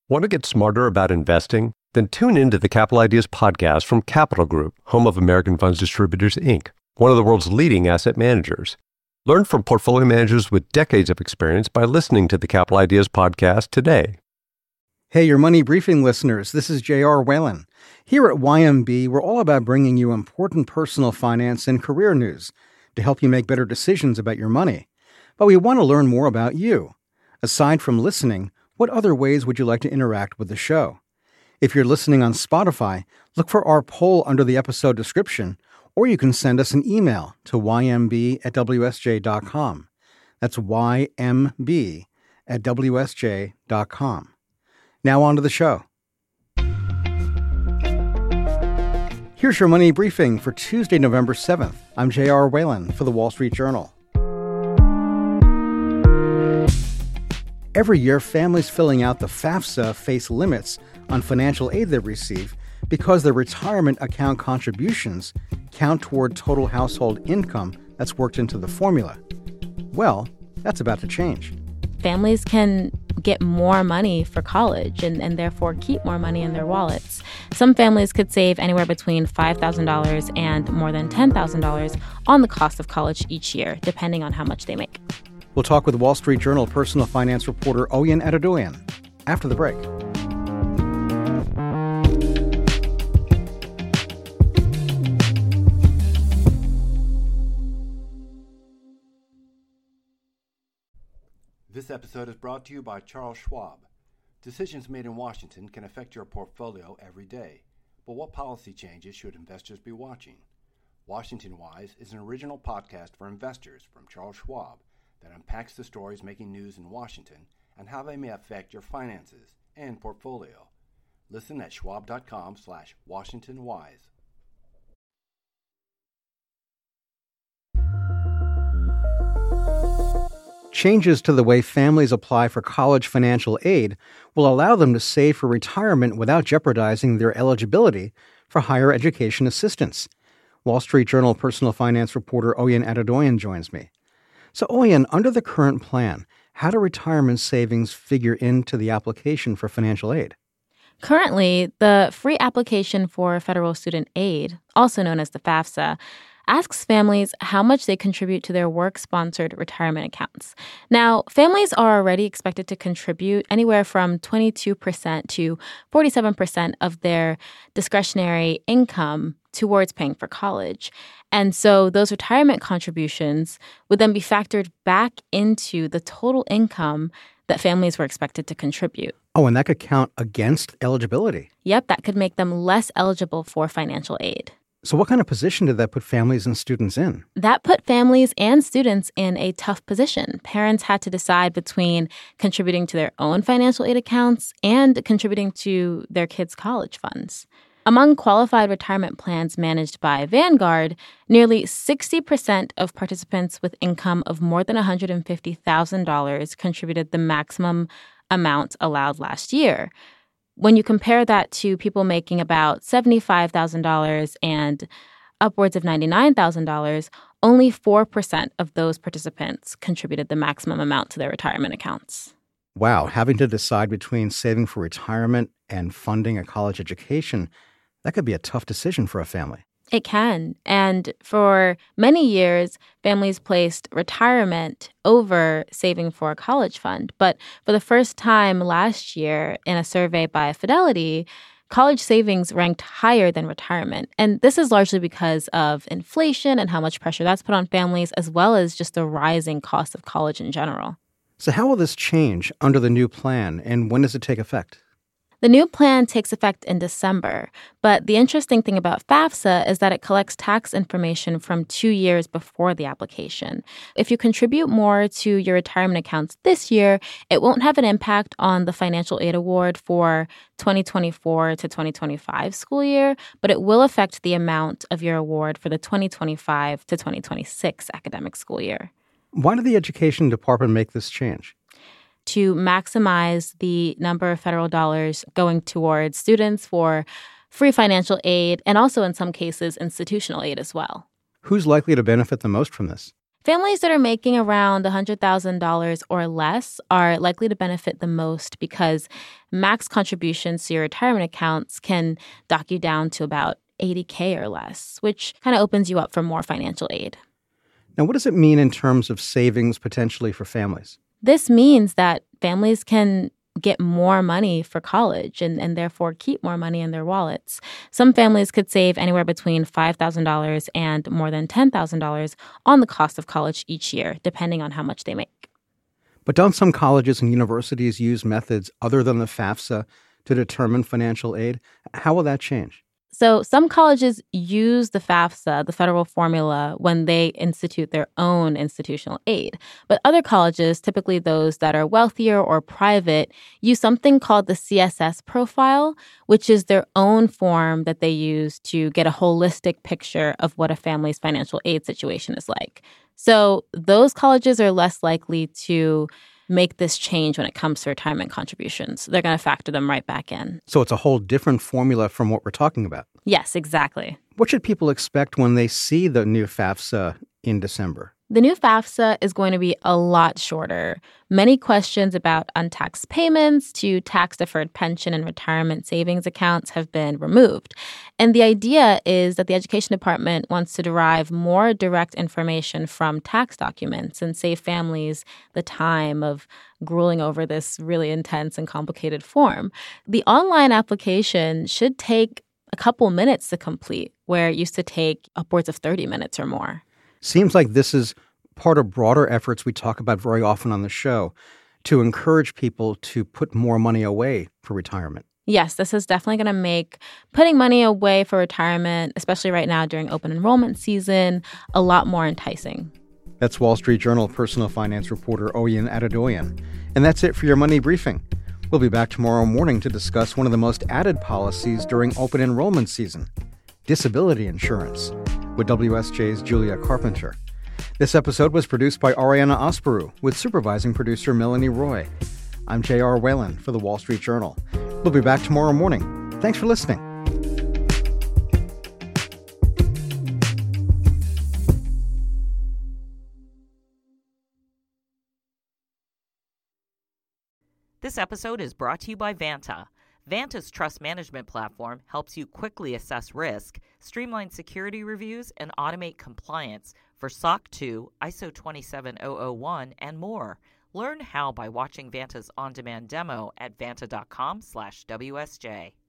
Want to get smarter about investing? Then tune into the Capital Ideas podcast from Capital Group, home of American Funds Distributors, Inc., one of the world's leading asset managers. Learn from portfolio managers with decades of experience by listening to the Capital Ideas podcast today. Hey, your money briefing listeners, this is J.R. Whalen. Here at YMB, we're all about bringing you important personal finance and career news to help you make better decisions about your money. But we want to learn more about you. Aside from listening, what other ways would you like to interact with the show? If you're listening on Spotify, look for our poll under the episode description, or you can send us an email to ymb@wsj.com. That's ymb@wsj.com. Now on to the show. Here's your money briefing for Tuesday, November 7th. I'm J.R. Whalen for The Wall Street Journal. Every year, families filling out the FAFSA face limits on financial aid they receive because their retirement account contributions count toward total household income that's worked into the formula. Well, that's about to change. Families can get more money for college and therefore keep more money in their wallets. Some families could save anywhere between $5,000 and more than $10,000 on the cost of college each year, depending on how much they make. We'll talk with Wall Street Journal personal finance reporter Oyin Adedoyan after the break. This episode is brought to you by Charles Schwab. Decisions made in Washington can affect your portfolio every day. But what policy changes should investors be watching? Washington Wise is an original podcast for investors from Charles Schwab that unpacks the stories making news in Washington and how they may affect your finances and portfolio. Listen at schwab.com/WashingtonWise. Changes to the way families apply for college financial aid will allow them to save for retirement without jeopardizing their eligibility for higher education assistance. Wall Street Journal personal finance reporter Oyin Adedoyan joins me. So, Oyin, under the current plan, how do retirement savings figure into the application for financial aid? Currently, the free application for federal student aid, also known as the FAFSA, asks families how much they contribute to their work-sponsored retirement accounts. Now, families are already expected to contribute anywhere from 22% to 47% of their discretionary income towards paying for college. And so those retirement contributions would then be factored back into the total income that families were expected to contribute. Oh, and that could count against eligibility. Yep, that could make them less eligible for financial aid. So what kind of position did that put families and students in? That put families and students in a tough position. Parents had to decide between contributing to their own financial aid accounts and contributing to their kids' college funds. Among qualified retirement plans managed by Vanguard, nearly 60% of participants with income of more than $150,000 contributed the maximum amount allowed last year. When you compare that to people making about $75,000 and upwards of $99,000, only 4% of those participants contributed the maximum amount to their retirement accounts. Wow, having to decide between saving for retirement and funding a college education, that could be a tough decision for a family. It can. And for many years, families placed retirement over saving for a college fund. But for the first time last year, in a survey by Fidelity, college savings ranked higher than retirement. And this is largely because of inflation and how much pressure that's put on families, as well as just the rising cost of college in general. So how will this change under the new plan, and when does it take effect? The new plan takes effect in December, but the interesting thing about FAFSA is that it collects tax information from 2 years before the application. If you contribute more to your retirement accounts this year, it won't have an impact on the financial aid award for 2024 to 2025 school year, but it will affect the amount of your award for the 2025 to 2026 academic school year. Why did the Education Department make this change? To maximize the number of federal dollars going towards students for free financial aid and also in some cases institutional aid as well. Who's likely to benefit the most from this? Families that are making around $100,000 or less are likely to benefit the most because max contributions to your retirement accounts can dock you down to about $80K or less, which kind of opens you up for more financial aid. Now, what does it mean in terms of savings potentially for families? This means that families can get more money for college and therefore keep more money in their wallets. Some families could save anywhere between $5,000 and more than $10,000 on the cost of college each year, depending on how much they make. But don't some colleges and universities use methods other than the FAFSA to determine financial aid? How will that change? So some colleges use the FAFSA, the federal formula, when they institute their own institutional aid. But other colleges, typically those that are wealthier or private, use something called the CSS profile, which is their own form that they use to get a holistic picture of what a family's financial aid situation is like. So those colleges are less likely to make this change when it comes to retirement contributions. They're going to factor them right back in. So it's a whole different formula from what we're talking about. Yes, exactly. What should people expect when they see the new FAFSA in December? The new FAFSA is going to be a lot shorter. Many questions about untaxed payments to tax-deferred pension and retirement savings accounts have been removed. And the idea is that the Education Department wants to derive more direct information from tax documents and save families the time of grueling over this really intense and complicated form. The online application should take a couple minutes to complete, where it used to take upwards of 30 minutes or more. Seems like this is part of broader efforts we talk about very often on the show to encourage people to put more money away for retirement. Yes, this is definitely going to make putting money away for retirement, especially right now during open enrollment season, a lot more enticing. That's Wall Street Journal personal finance reporter Oyin Adedoyan. And that's it for your Money Briefing. We'll be back tomorrow morning to discuss one of the most added policies during open enrollment season, disability insurance, with WSJ's Julia Carpenter. This episode was produced by Ariana Asparu with supervising producer Melanie Roy. I'm J.R. Whalen for the Wall Street Journal. We'll be back tomorrow morning. Thanks for listening. This episode is brought to you by Vanta. Vanta's trust management platform helps you quickly assess risk, streamline security reviews, and automate compliance for SOC 2, ISO 27001, and more. Learn how by watching Vanta's on-demand demo at vanta.com/WSJ.